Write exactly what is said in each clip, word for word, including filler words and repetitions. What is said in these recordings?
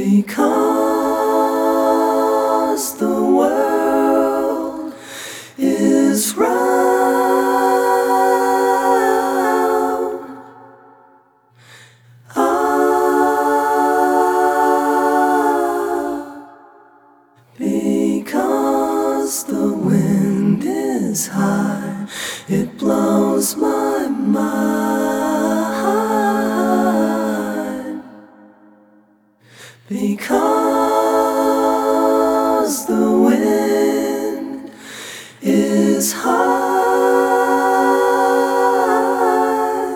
Because the world is round. Ah, because the wind is high, it blows my mind. Because the wind is high.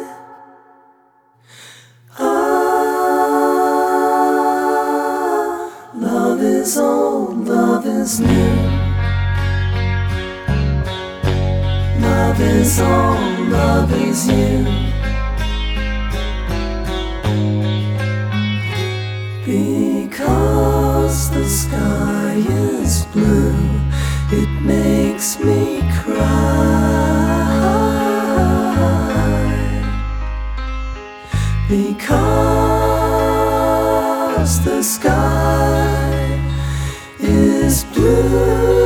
Ah, love is old, love is new. Love is old, love is you. Because the sky is blue, it makes me cry. Because the sky is blue.